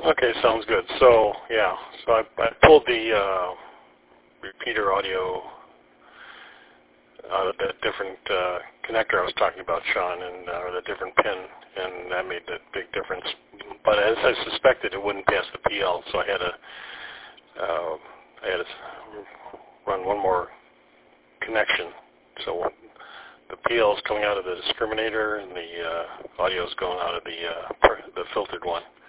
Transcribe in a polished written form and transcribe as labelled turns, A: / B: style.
A: Okay, sounds good. So, yeah, so I pulled the repeater audio out of that different connector I was talking about, Sean, and or the different pin, and that made a big difference. But as I suspected, it wouldn't pass the PL, so I had to run one more connection. So the PL is coming out of the discriminator, and the audio is going out of the filtered one.